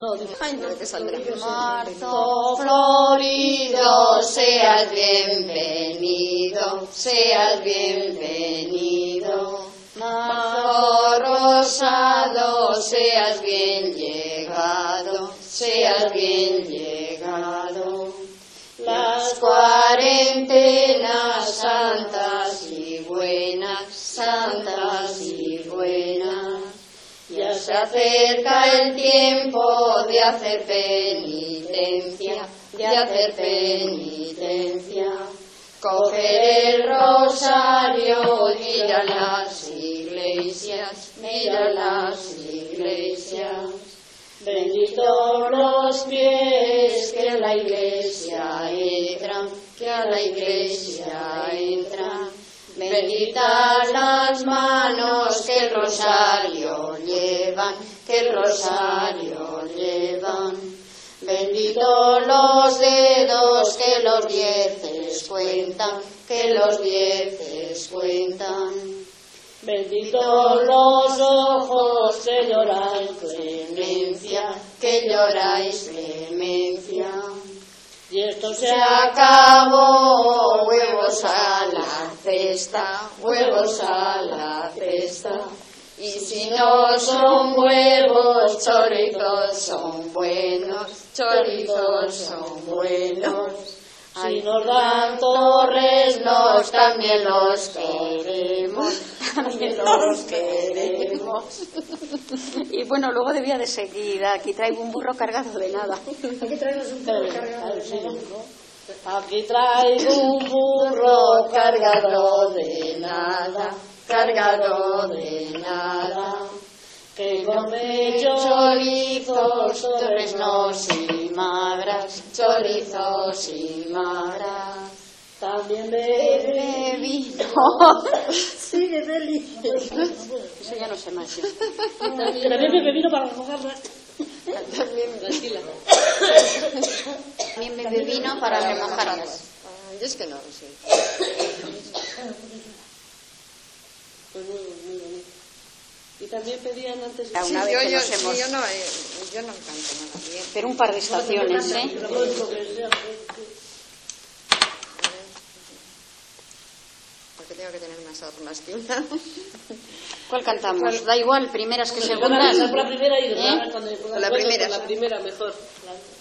Ay, no te saldrá. Marzo florido, seas bienvenido, seas bienvenido. Marzo rosado, seas bien llegado, seas bien llegado. Las cuarentenas santas y buenas, santas y buenas. Ya se acerca el tiempo de hacer penitencia, de hacer penitencia. Coger el rosario, ir a las iglesias, ir a las iglesias. Benditos los pies que a la iglesia entran, que a la iglesia entran. Benditas las manos que el rosario llevan, que el rosario llevan. Benditos los dedos que los dieces cuentan, que los dieces cuentan. Benditos los ojos que lloráis clemencia, que lloráis clemencia. Y esto se acabó, huevos a la cesta, huevos a la cesta. Y si no son huevos, chorizos son buenos, chorizos son buenos. Si nos dan torres, nos también los queremos, también los queremos. Y bueno, luego debía de seguir. Aquí traigo un burro cargado de nada. Aquí traigo un burro cargado de nada. Aquí traigo un burro cargado de nada, cargado de nada. Que come chorizos, torresnos y magras, chorizos y magras. También bebe vino. Sí, bebe vino. Eso ya no sé más. También bebe vino para remojarlas. También bebe vino para remojarlas. Yo es que no lo sé. Pues muy bonito. Y también pedían antes... Una vez que nos hemos... yo no canto nada bien. Pero un par de estaciones, ¿eh? Porque tengo que tener más armas que una. ¿Cuál cantamos? Da igual, primeras que segundas. La primera y La primera. la primera mejor.